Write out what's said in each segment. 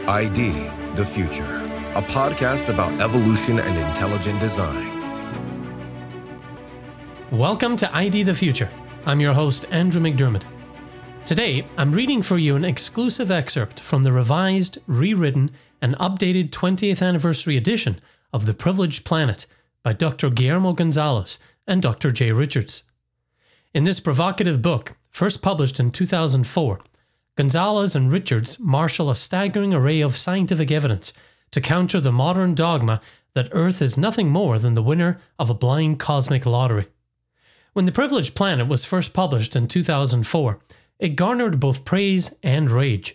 ID the Future, a podcast about evolution and intelligent design. Welcome to ID the Future. I'm your host, Andrew McDermott. Today, I'm reading for you an exclusive excerpt from the revised, rewritten, and updated 20th anniversary edition of The Privileged Planet by Dr. Guillermo Gonzalez and Dr. Jay Richards. In this provocative book, first published in 2004, Gonzalez and Richards marshal a staggering array of scientific evidence to counter the modern dogma that Earth is nothing more than the winner of a blind cosmic lottery. When The Privileged Planet was first published in 2004, it garnered both praise and rage.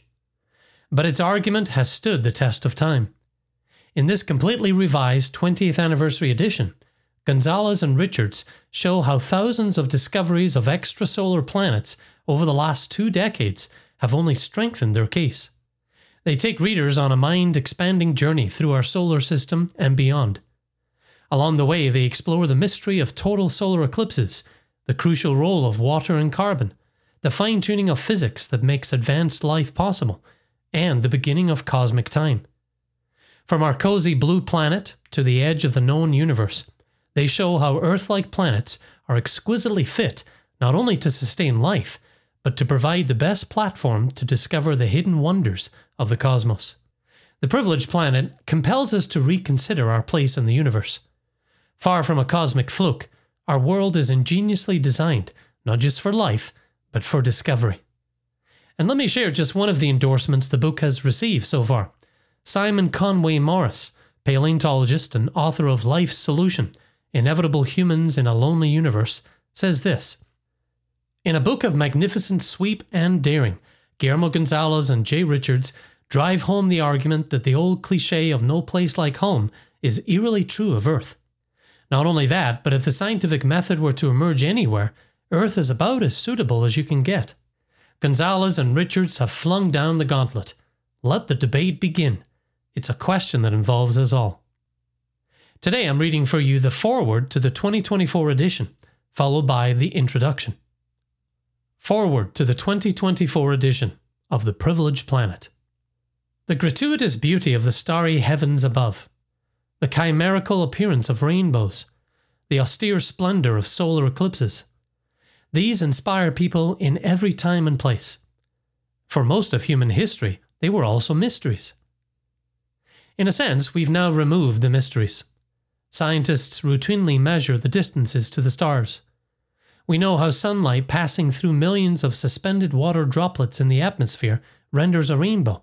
But its argument has stood the test of time. In this completely revised 20th anniversary edition, Gonzalez and Richards show how thousands of discoveries of extrasolar planets over the last 2 decades have only strengthened their case. They take readers on a mind-expanding journey through our solar system and beyond. Along the way, they explore the mystery of total solar eclipses, the crucial role of water and carbon, the fine-tuning of physics that makes advanced life possible, and the beginning of cosmic time. From our cozy blue planet to the edge of the known universe, they show how Earth-like planets are exquisitely fit not only to sustain life, but to provide the best platform to discover the hidden wonders of the cosmos. The Privileged Planet compels us to reconsider our place in the universe. Far from a cosmic fluke, our world is ingeniously designed, not just for life, but for discovery. And let me share just one of the endorsements the book has received so far. Simon Conway Morris, paleontologist and author of Life's Solution, Inevitable Humans in a Lonely Universe, says this: in a book of magnificent sweep and daring, Guillermo Gonzalez and Jay Richards drive home the argument that the old cliché of no place like home is eerily true of Earth. Not only that, but if the scientific method were to emerge anywhere, Earth is about as suitable as you can get. Gonzalez and Richards have flung down the gauntlet. Let the debate begin. It's a question that involves us all. Today I'm reading for you the foreword to the 2024 edition, followed by the introduction. Foreword to the 2024 edition of The Privileged Planet. The gratuitous beauty of the starry heavens above, the chimerical appearance of rainbows, the austere splendor of solar eclipses. These inspire people in every time and place. For most of human history, they were also mysteries. In a sense, we've now removed the mysteries. Scientists routinely measure the distances to the stars. We know how sunlight passing through millions of suspended water droplets in the atmosphere renders a rainbow.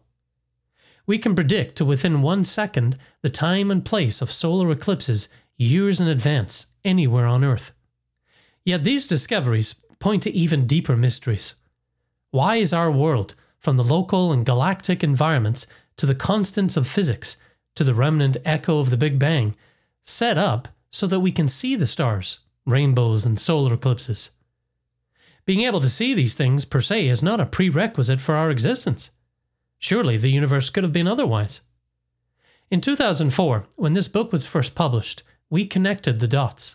We can predict to within 1 second the time and place of solar eclipses years in advance anywhere on Earth. Yet these discoveries point to even deeper mysteries. Why is our world, from the local and galactic environments to the constants of physics to the remnant echo of the Big Bang, set up so that we can see the stars, rainbows, and solar eclipses? Being able to see these things per se is not a prerequisite for our existence. Surely the universe could have been otherwise. In 2004, when this book was first published, we connected the dots.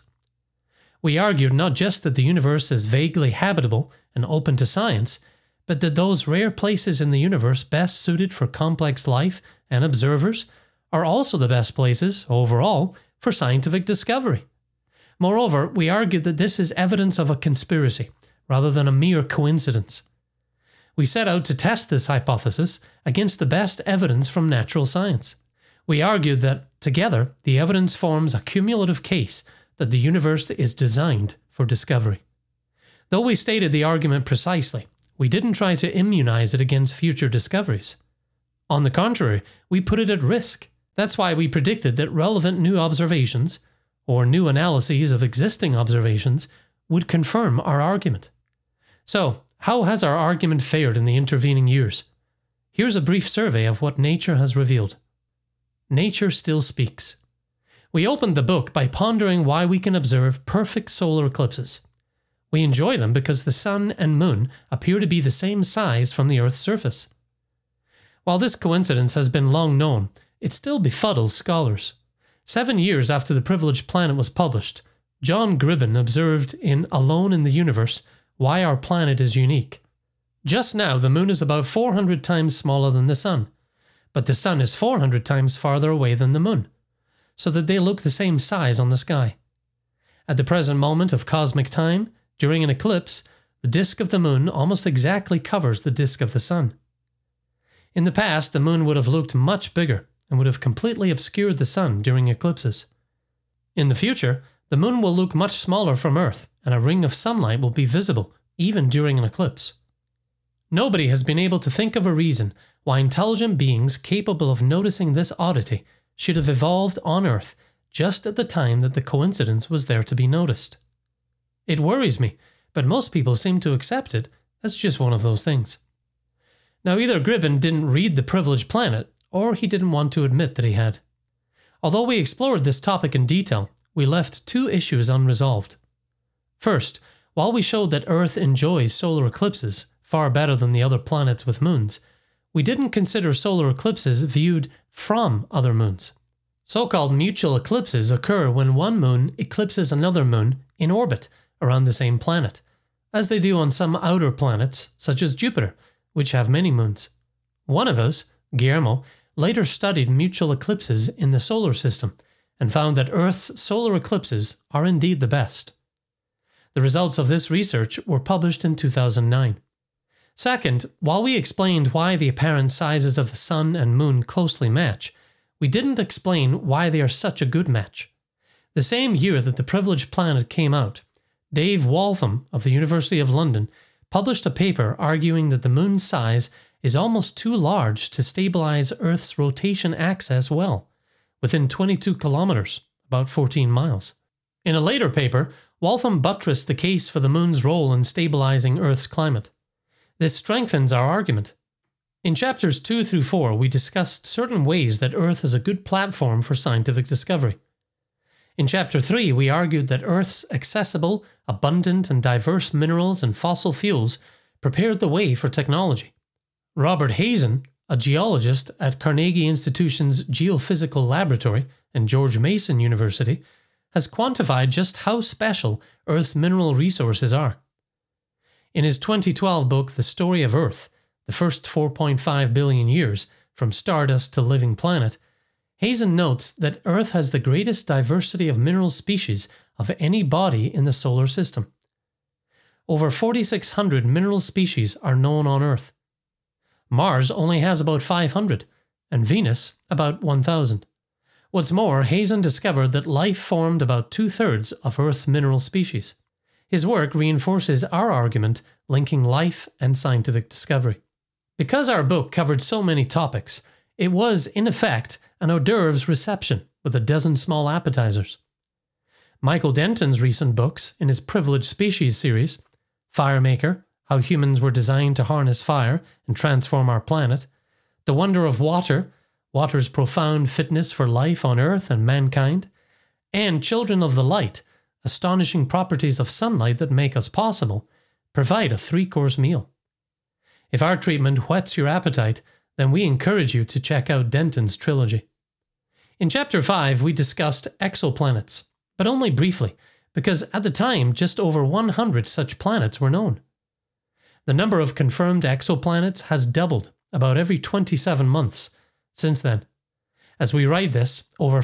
We argued not just that the universe is vaguely habitable and open to science, but that those rare places in the universe best suited for complex life and observers are also the best places, overall, for scientific discovery. Moreover, we argued that this is evidence of a conspiracy, rather than a mere coincidence. We set out to test this hypothesis against the best evidence from natural science. We argued that, together, the evidence forms a cumulative case that the universe is designed for discovery. Though we stated the argument precisely, we didn't try to immunize it against future discoveries. On the contrary, we put it at risk. That's why we predicted that relevant new observations, or new analyses of existing observations, would confirm our argument. So, how has our argument fared in the intervening years? Here's a brief survey of what nature has revealed. Nature still speaks. We opened the book by pondering why we can observe perfect solar eclipses. We enjoy them because the sun and moon appear to be the same size from the Earth's surface. While this coincidence has been long known, it still befuddles scholars. 7 years after The Privileged Planet was published, John Gribben observed in Alone in the Universe why our planet is unique. Just now, the moon is about 400 times smaller than the sun, but the sun is 400 times farther away than the moon, so that they look the same size on the sky. At the present moment of cosmic time, during an eclipse, the disk of the moon almost exactly covers the disk of the sun. In the past, the moon would have looked much bigger and would have completely obscured the sun during eclipses. In the future, the moon will look much smaller from Earth, and a ring of sunlight will be visible even during an eclipse. Nobody has been able to think of a reason why intelligent beings capable of noticing this oddity should have evolved on Earth just at the time that the coincidence was there to be noticed. It worries me, but most people seem to accept it as just one of those things. Now, either Gribbin didn't read The Privileged Planet, or he didn't want to admit that he had. Although we explored this topic in detail, we left two issues unresolved. First, while we showed that Earth enjoys solar eclipses far better than the other planets with moons, we didn't consider solar eclipses viewed from other moons. So-called mutual eclipses occur when one moon eclipses another moon in orbit around the same planet, as they do on some outer planets, such as Jupiter, which have many moons. One of us, Guillermo, later studied mutual eclipses in the solar system and found that Earth's solar eclipses are indeed the best. The results of this research were published in 2009. Second, while we explained why the apparent sizes of the sun and moon closely match, we didn't explain why they are such a good match. The same year that The Privileged Planet came out, Dave Waltham of the University of London published a paper arguing that the moon's size is almost too large to stabilize Earth's rotation axis well, within 22 kilometers, about 14 miles. In a later paper, Waltham buttressed the case for the moon's role in stabilizing Earth's climate. This strengthens our argument. In chapters 2 through 4, we discussed certain ways that Earth is a good platform for scientific discovery. In chapter 3, we argued that Earth's accessible, abundant, and diverse minerals and fossil fuels prepared the way for technology. Robert Hazen, a geologist at Carnegie Institution's Geophysical Laboratory and George Mason University, has quantified just how special Earth's mineral resources are. In his 2012 book, The Story of Earth, The First 4.5 Billion Years, From Stardust to Living Planet, Hazen notes that Earth has the greatest diversity of mineral species of any body in the solar system. Over 4,600 mineral species are known on Earth. Mars only has about 500, and Venus about 1,000. What's more, Hazen discovered that life formed about 2/3 of Earth's mineral species. His work reinforces our argument linking life and scientific discovery. Because our book covered so many topics, it was, in effect, an hors d'oeuvres reception with a dozen small appetizers. Michael Denton's recent books in his Privileged Species series, Firemaker, How Humans Were Designed to Harness Fire and Transform Our Planet, The Wonder of Water, Water's Profound Fitness for Life on Earth and Mankind, and Children of the Light, Astonishing Properties of Sunlight That Make Us Possible, provide a 3-course meal. If our treatment whets your appetite, then we encourage you to check out Denton's trilogy. In Chapter 5, we discussed exoplanets, but only briefly, because at the time just over 100 such planets were known. The number of confirmed exoplanets has doubled about every 27 months since then. As we write this, over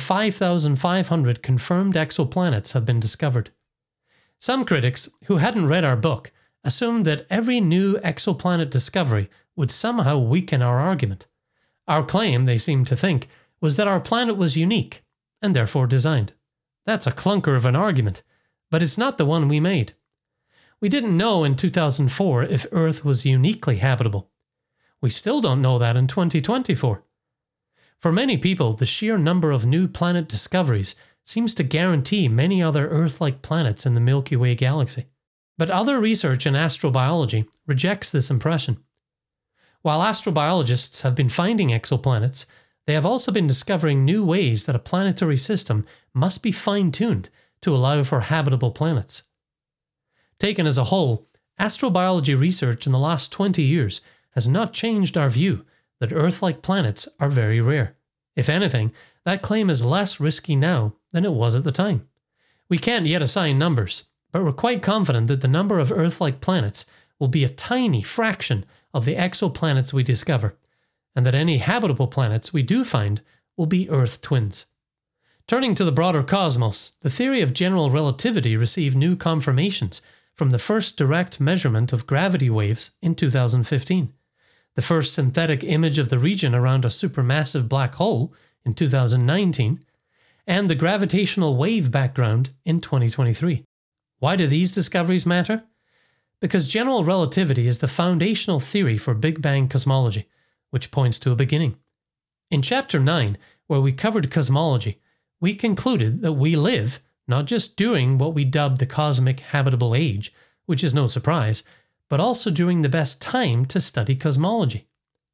5,500 confirmed exoplanets have been discovered. Some critics, who hadn't read our book, assumed that every new exoplanet discovery would somehow weaken our argument. Our claim, they seemed to think, was that our planet was unique, and therefore designed. That's a clunker of an argument, but it's not the one we made. We didn't know in 2004 if Earth was uniquely habitable. We still don't know that in 2024. For many people, the sheer number of new planet discoveries seems to guarantee many other Earth-like planets in the Milky Way galaxy. But other research in astrobiology rejects this impression. While astrobiologists have been finding exoplanets, they have also been discovering new ways that a planetary system must be fine-tuned to allow for habitable planets. Taken as a whole, astrobiology research in the last 20 years has not changed our view that Earth-like planets are very rare. If anything, that claim is less risky now than it was at the time. We can't yet assign numbers, but we're quite confident that the number of Earth-like planets will be a tiny fraction of the exoplanets we discover, and that any habitable planets we do find will be Earth twins. Turning to the broader cosmos, the theory of general relativity received new confirmations from the first direct measurement of gravity waves in 2015, the first synthetic image of the region around a supermassive black hole in 2019, and the gravitational wave background in 2023. Why do these discoveries matter? Because general relativity is the foundational theory for Big Bang cosmology, which points to a beginning. In Chapter 9, where we covered cosmology, we concluded that we live not just during what we dubbed the cosmic habitable age, which is no surprise, but also during the best time to study cosmology.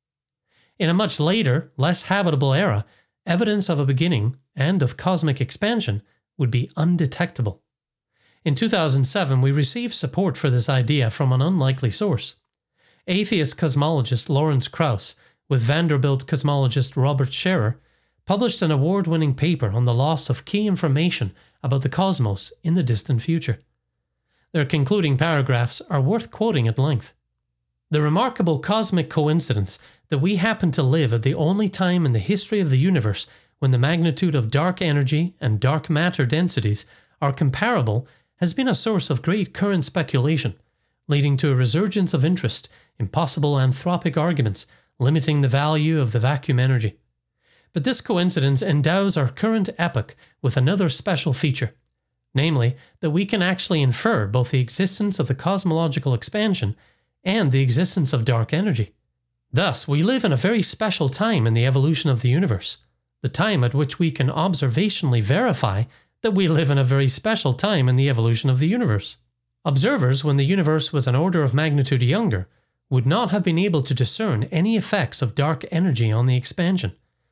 In a much later, less habitable era, evidence of a beginning and of cosmic expansion would be undetectable. In 2007, we received support for this idea from an unlikely source. Atheist cosmologist Lawrence Krauss, with Vanderbilt cosmologist Robert Scherer, published an award-winning paper on the loss of key information about the cosmos in the distant future. Their concluding paragraphs are worth quoting at length. The remarkable cosmic coincidence that we happen to live at the only time in the history of the universe when the magnitude of dark energy and dark matter densities are comparable has been a source of great current speculation, leading to a resurgence of interest in possible anthropic arguments limiting the value of the vacuum energy. But this coincidence endows our current epoch with another special feature, namely that we can actually infer both the existence of the cosmological expansion and the existence of dark energy. Thus, we live in a very special time in the evolution of the universe, the time at which we can observationally verify that we live in a very special time in the evolution of the universe. Observers, when the universe was an order of magnitude younger, would not have been able to discern any effects of dark energy on the expansion.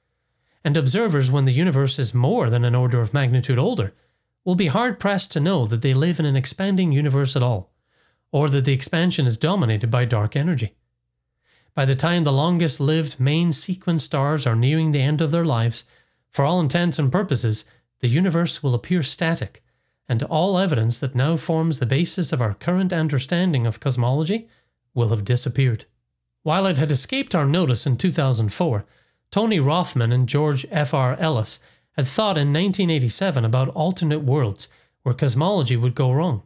And observers, when the universe is more than an order of magnitude older, will be hard-pressed to know that they live in an expanding universe at all, or that the expansion is dominated by dark energy. By the time the longest-lived main sequence stars are nearing the end of their lives, for all intents and purposes, the universe will appear static, and all evidence that now forms the basis of our current understanding of cosmology will have disappeared. While it had escaped our notice in 2004, Tony Rothman and George F.R. Ellis had thought in 1987 about alternate worlds where cosmology would go wrong.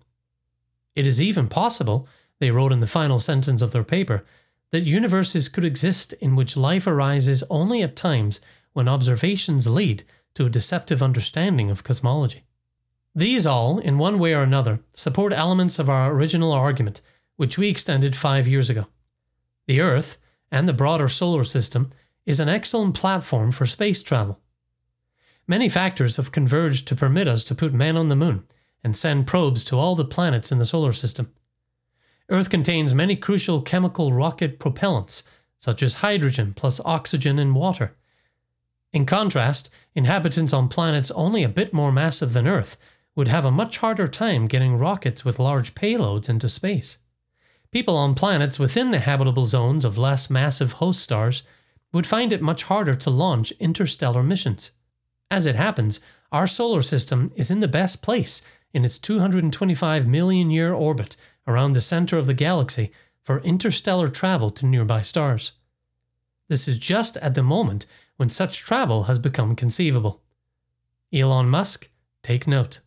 It is even possible, they wrote in the final sentence of their paper, that universes could exist in which life arises only at times when observations lead to a deceptive understanding of cosmology. These all, in one way or another, support elements of our original argument, which we extended 5 years ago. The Earth, and the broader solar system, is an excellent platform for space travel. Many factors have converged to permit us to put men on the moon and send probes to all the planets in the solar system. Earth contains many crucial chemical rocket propellants, such as hydrogen plus oxygen and water. In contrast, inhabitants on planets only a bit more massive than Earth would have a much harder time getting rockets with large payloads into space. People on planets within the habitable zones of less massive host stars would find it much harder to launch interstellar missions. As it happens, our solar system is in the best place in its 225 million year orbit around the center of the galaxy for interstellar travel to nearby stars. This is just at the moment when such travel has become conceivable. Elon Musk, take note.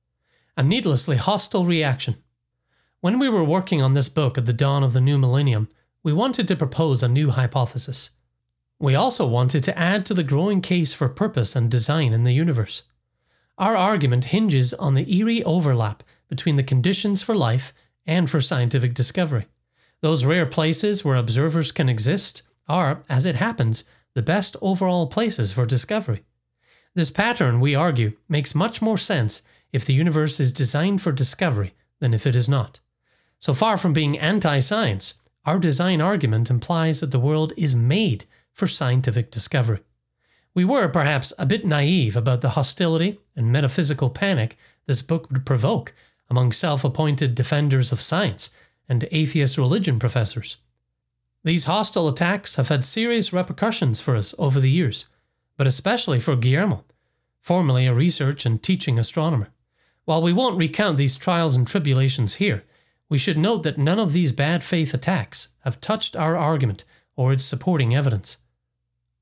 A needlessly hostile reaction. When we were working on this book at the dawn of the new millennium, we wanted to propose a new hypothesis. We also wanted to add to the growing case for purpose and design in the universe. Our argument hinges on the eerie overlap between the conditions for life and for scientific discovery. Those rare places where observers can exist are, as it happens, the best overall places for discovery. This pattern, we argue, makes much more sense if the universe is designed for discovery than if it is not. So far from being anti-science, our design argument implies that the world is made for scientific discovery. We were perhaps a bit naive about the hostility and metaphysical panic this book would provoke among self-appointed defenders of science and atheist religion professors. These hostile attacks have had serious repercussions for us over the years, but especially for Guillermo, formerly a research and teaching astronomer. While we won't recount these trials and tribulations here, we should note that none of these bad faith attacks have touched our argument or its supporting evidence.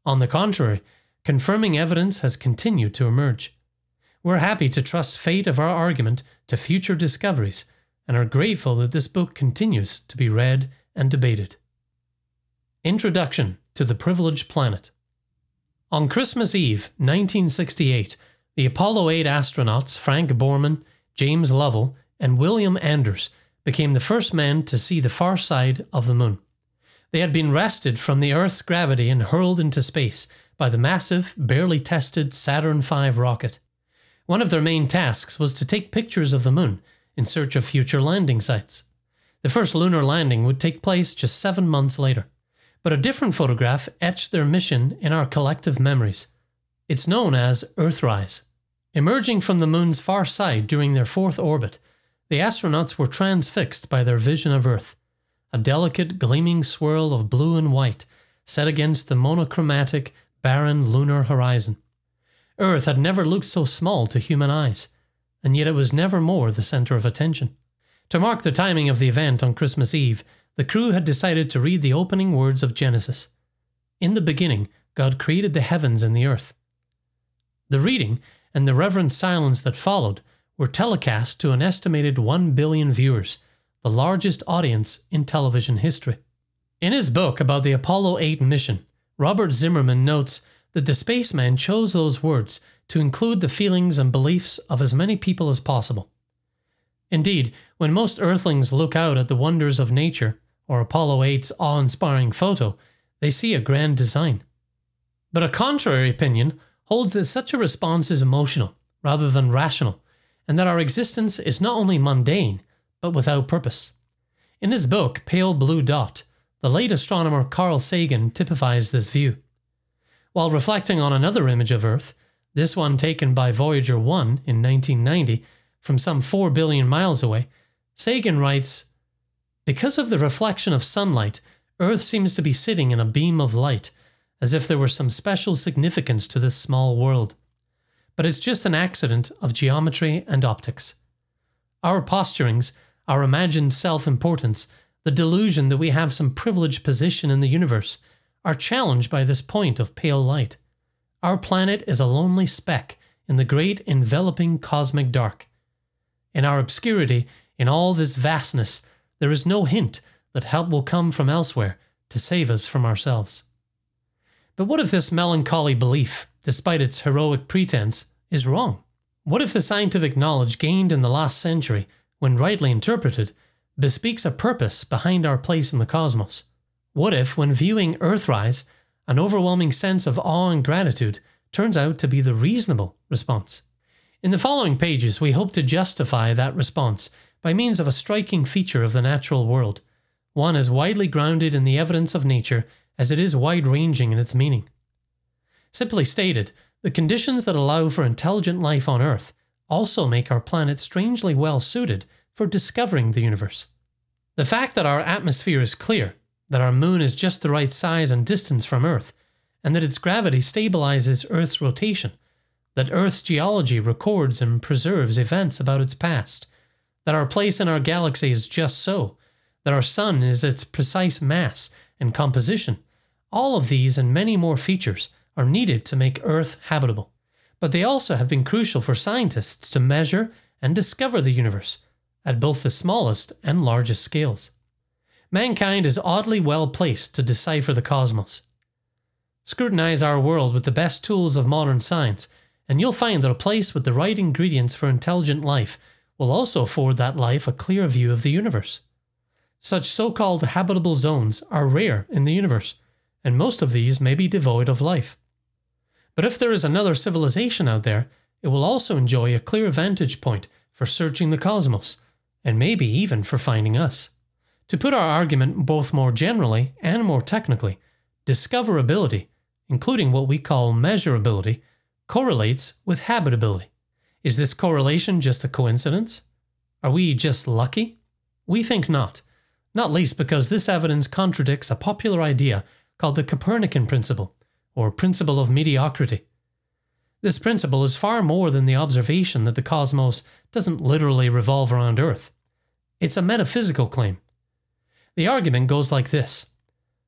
On the contrary, confirming evidence has continued to emerge. We're happy to trust fate of our argument to future discoveries and are grateful that this book continues to be read and debated. Introduction to the Privileged Planet. On Christmas Eve, 1968, the Apollo 8 astronauts Frank Borman, James Lovell, and William Anders became the first men to see the far side of the moon. They had been wrested from the Earth's gravity and hurled into space by the massive, barely tested Saturn V rocket. One of their main tasks was to take pictures of the moon in search of future landing sites. The first lunar landing would take place just 7 months later, but a different photograph etched their mission in our collective memories. It's known as Earthrise. Emerging from the moon's far side during their fourth orbit, the astronauts were transfixed by their vision of Earth, a delicate gleaming swirl of blue and white set against the monochromatic, barren lunar horizon. Earth had never looked so small to human eyes, and yet it was never more the center of attention. To mark the timing of the event on Christmas Eve, the crew had decided to read the opening words of Genesis. In the beginning, God created the heavens and the earth. The reading and the reverent silence that followed were telecast to an estimated 1 billion viewers, the largest audience in television history. In his book about the Apollo 8 mission, Robert Zimmerman notes that the spaceman chose those words to include the feelings and beliefs of as many people as possible. Indeed, when most Earthlings look out at the wonders of nature, or Apollo 8's awe-inspiring photo, they see a grand design. But a contrary opinion holds that such a response is emotional, rather than rational, and that our existence is not only mundane, but without purpose. In his book, Pale Blue Dot, the late astronomer Carl Sagan typifies this view. While reflecting on another image of Earth, this one taken by Voyager 1 in 1990 from some 4 billion miles away, Sagan writes, "Because of the reflection of sunlight, Earth seems to be sitting in a beam of light, as if there were some special significance to this small world. But it's just an accident of geometry and optics. Our posturings, our imagined self-importance, the delusion that we have some privileged position in the universe, are challenged by this point of pale light. Our planet is a lonely speck in the great enveloping cosmic dark. In our obscurity, in all this vastness, there is no hint that help will come from elsewhere to save us from ourselves." But what if this melancholy belief, despite its heroic pretense, is wrong? What if the scientific knowledge gained in the last century, when rightly interpreted, bespeaks a purpose behind our place in the cosmos? What if, when viewing Earthrise, an overwhelming sense of awe and gratitude turns out to be the reasonable response? In the following pages, we hope to justify that response by means of a striking feature of the natural world, one as widely grounded in the evidence of nature as it is wide-ranging in its meaning. Simply stated, the conditions that allow for intelligent life on Earth also make our planet strangely well suited for discovering the universe. The fact that our atmosphere is clear, that our moon is just the right size and distance from Earth, and that its gravity stabilizes Earth's rotation, that Earth's geology records and preserves events about its past, that our place in our galaxy is just so, that our sun is its precise mass and composition, all of these and many more features are needed to make Earth habitable. But they also have been crucial for scientists to measure and discover the universe at both the smallest and largest scales. Mankind is oddly well placed to decipher the cosmos. Scrutinize our world with the best tools of modern science, and you'll find that a place with the right ingredients for intelligent life will also afford that life a clear view of the universe. Such so-called habitable zones are rare in the universe, and most of these may be devoid of life. But if there is another civilization out there, it will also enjoy a clear vantage point for searching the cosmos, and maybe even for finding us. To put our argument both more generally and more technically, discoverability, including what we call measurability, correlates with habitability. Is this correlation just a coincidence? Are we just lucky? We think not least because this evidence contradicts a popular idea called the Copernican principle, or principle of mediocrity. This principle is far more than the observation that the cosmos doesn't literally revolve around Earth. It's a metaphysical claim. The argument goes like this.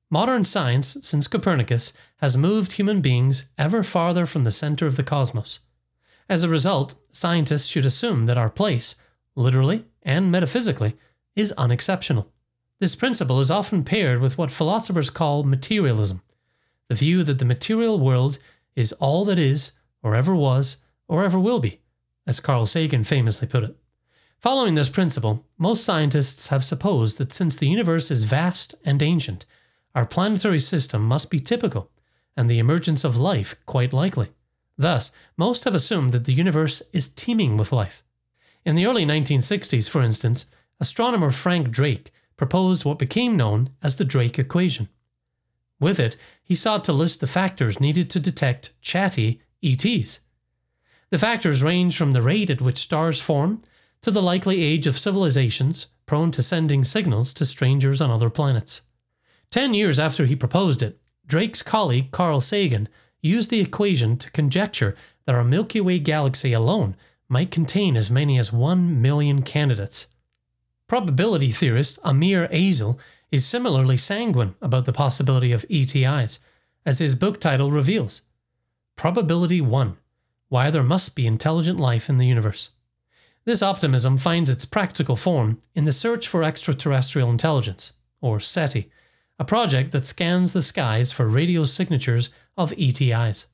Modern science, since Copernicus, has moved human beings ever farther from the center of the cosmos. As a result, scientists should assume that our place, literally and metaphysically, is unexceptional. This principle is often paired with what philosophers call materialism, the view that the material world is all that is, or ever was, or ever will be, as Carl Sagan famously put it. Following this principle, most scientists have supposed that since the universe is vast and ancient, our planetary system must be typical, and the emergence of life quite likely. Thus, most have assumed that the universe is teeming with life. In the early 1960s, for instance, astronomer Frank Drake proposed what became known as the Drake equation. With it, he sought to list the factors needed to detect chatty ETs. The factors range from the rate at which stars form to the likely age of civilizations prone to sending signals to strangers on other planets. 10 years after he proposed it, Drake's colleague Carl Sagan used the equation to conjecture that our Milky Way galaxy alone might contain as many as 1 million candidates. Probability theorist Amir Azel is similarly sanguine about the possibility of ETIs, as his book title reveals. Probability 1: Why there must be intelligent life in the universe. This optimism finds its practical form in the Search for Extraterrestrial Intelligence, or SETI, a project that scans the skies for radio signatures of ETIs.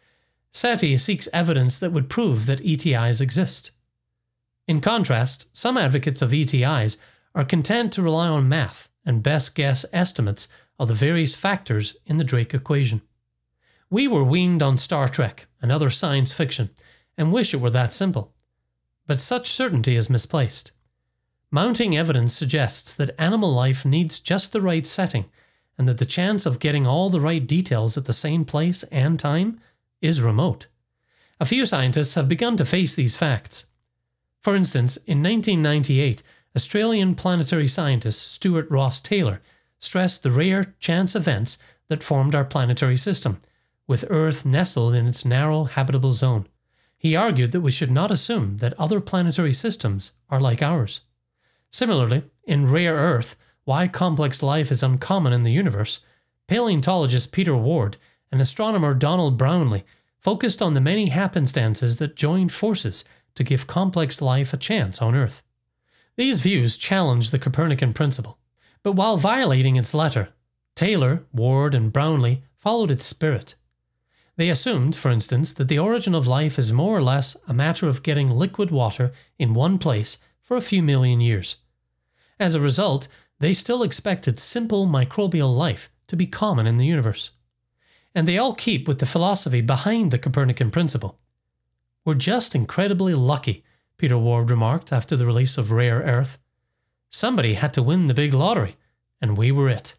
SETI seeks evidence that would prove that ETIs exist. In contrast, some advocates of ETIs are content to rely on math and best guess estimates of the various factors in the Drake equation. We were weaned on Star Trek and other science fiction and wish it were that simple. But such certainty is misplaced. Mounting evidence suggests that animal life needs just the right setting, and that the chance of getting all the right details at the same place and time is remote. A few scientists have begun to face these facts. For instance, in 1998, Australian planetary scientist Stuart Ross Taylor stressed the rare chance events that formed our planetary system, with Earth nestled in its narrow habitable zone. He argued that we should not assume that other planetary systems are like ours. Similarly, in Rare Earth, Why Complex Life is Uncommon in the Universe, paleontologist Peter Ward and astronomer Donald Brownlee focused on the many happenstances that joined forces to give complex life a chance on Earth. These views challenge the Copernican principle, but while violating its letter, Taylor, Ward, and Brownlee followed its spirit. They assumed, for instance, that the origin of life is more or less a matter of getting liquid water in one place for a few million years. As a result, they still expected simple microbial life to be common in the universe. And they all keep with the philosophy behind the Copernican principle. "We're just incredibly lucky," Peter Ward remarked after the release of Rare Earth. "Somebody had to win the big lottery, and we were it."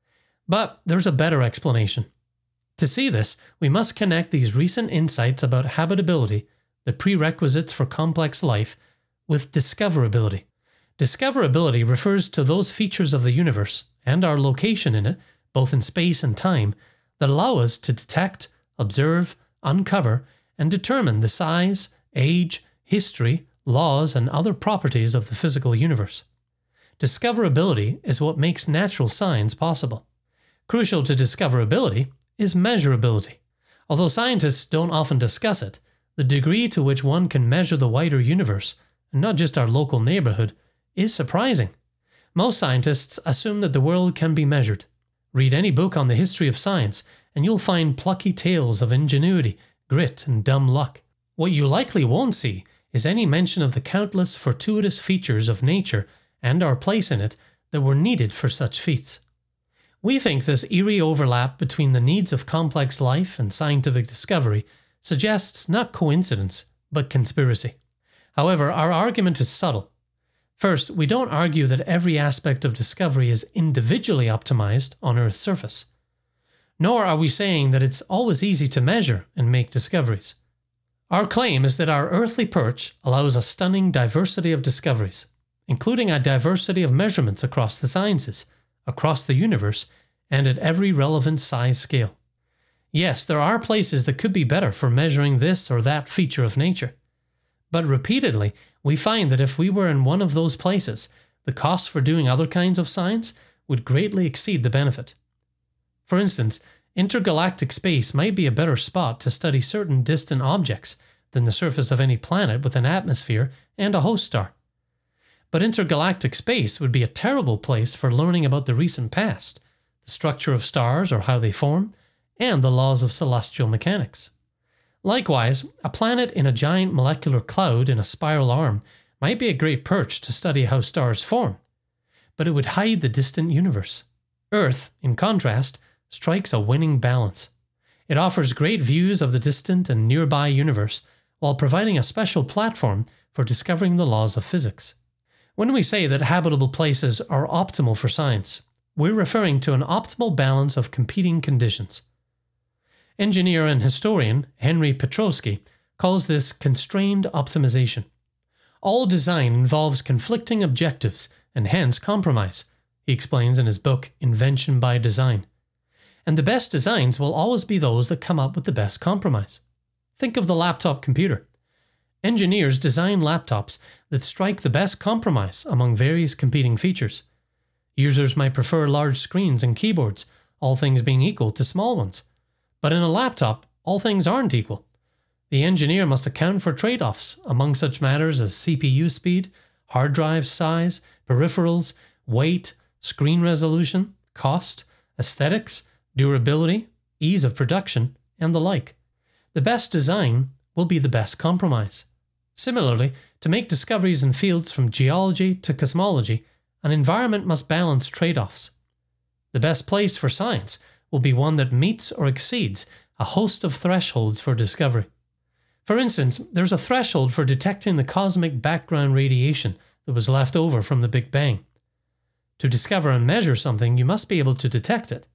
But there's a better explanation. To see this, we must connect these recent insights about habitability, the prerequisites for complex life, with discoverability. Discoverability refers to those features of the universe and our location in it, both in space and time, that allow us to detect, observe, uncover, and determine the size, age, history, laws, and other properties of the physical universe. Discoverability is what makes natural science possible. Crucial to discoverability is measurability. Although scientists don't often discuss it, the degree to which one can measure the wider universe, and not just our local neighborhood, is surprising. Most scientists assume that the world can be measured. Read any book on the history of science, and you'll find plucky tales of ingenuity, grit, and dumb luck. What you likely won't see is any mention of the countless fortuitous features of nature and our place in it that were needed for such feats. We think this eerie overlap between the needs of complex life and scientific discovery suggests not coincidence, but conspiracy. However, our argument is subtle. First, we don't argue that every aspect of discovery is individually optimized on Earth's surface. Nor are we saying that it's always easy to measure and make discoveries. Our claim is that our earthly perch allows a stunning diversity of discoveries, including a diversity of measurements across the sciences, across the universe, and at every relevant size scale. Yes, there are places that could be better for measuring this or that feature of nature. But repeatedly, we find that if we were in one of those places, the costs for doing other kinds of science would greatly exceed the benefit. For instance, intergalactic space might be a better spot to study certain distant objects than the surface of any planet with an atmosphere and a host star. But intergalactic space would be a terrible place for learning about the recent past, the structure of stars or how they form, and the laws of celestial mechanics. Likewise, a planet in a giant molecular cloud in a spiral arm might be a great perch to study how stars form, but it would hide the distant universe. Earth, in contrast, strikes a winning balance. It offers great views of the distant and nearby universe while providing a special platform for discovering the laws of physics. When we say that habitable places are optimal for science, we're referring to an optimal balance of competing conditions. Engineer and historian Henry Petroski calls this constrained optimization. All design involves conflicting objectives and hence compromise, he explains in his book Invention by Design. And the best designs will always be those that come up with the best compromise. Think of the laptop computer. Engineers design laptops that strike the best compromise among various competing features. Users might prefer large screens and keyboards, all things being equal to small ones. But in a laptop, all things aren't equal. The engineer must account for trade-offs among such matters as CPU speed, hard drive size, peripherals, weight, screen resolution, cost, aesthetics, durability, ease of production, and the like. The best design will be the best compromise. Similarly, to make discoveries in fields from geology to cosmology, an environment must balance trade-offs. The best place for science will be one that meets or exceeds a host of thresholds for discovery. For instance, there's a threshold for detecting the cosmic background radiation that was left over from the Big Bang. To discover and measure something, you must be able to detect it.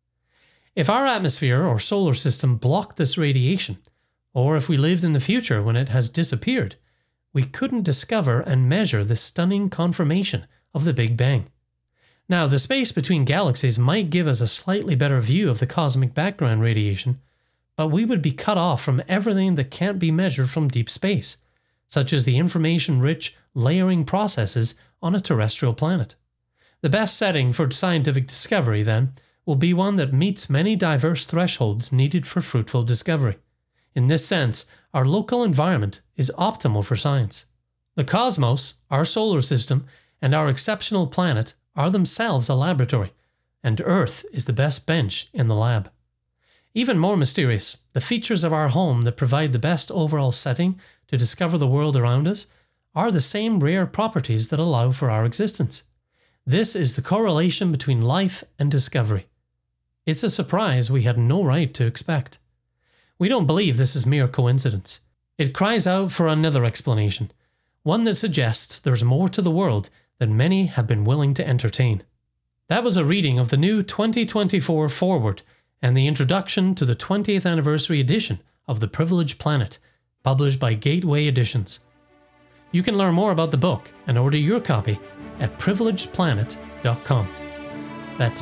If our atmosphere or solar system blocked this radiation, or if we lived in the future when it has disappeared, we couldn't discover and measure the stunning confirmation of the Big Bang. Now, the space between galaxies might give us a slightly better view of the cosmic background radiation, but we would be cut off from everything that can't be measured from deep space, such as the information-rich layering processes on a terrestrial planet. The best setting for scientific discovery, then, will be one that meets many diverse thresholds needed for fruitful discovery. In this sense, our local environment is optimal for science. The cosmos, our solar system, and our exceptional planet are themselves a laboratory, and Earth is the best bench in the lab. Even more mysterious, the features of our home that provide the best overall setting to discover the world around us are the same rare properties that allow for our existence. This is the correlation between life and discovery. It's a surprise we had no right to expect. We don't believe this is mere coincidence. It cries out for another explanation, one that suggests there's more to the world than many have been willing to entertain. That was a reading of the new 2024 Forward and the introduction to the 20th anniversary edition of The Privileged Planet, published by Gateway Editions. You can learn more about the book and order your copy at privilegedplanet.com. That's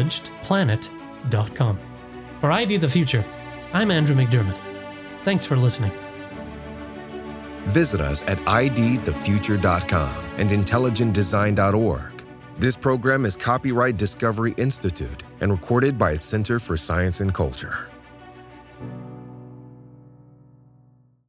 privilegedplanet.com. For ID the Future, I'm Andrew McDermott. Thanks for listening. Visit us at idthefuture.com and intelligentdesign.org. This program is copyright Discovery Institute and recorded by its Center for Science and Culture.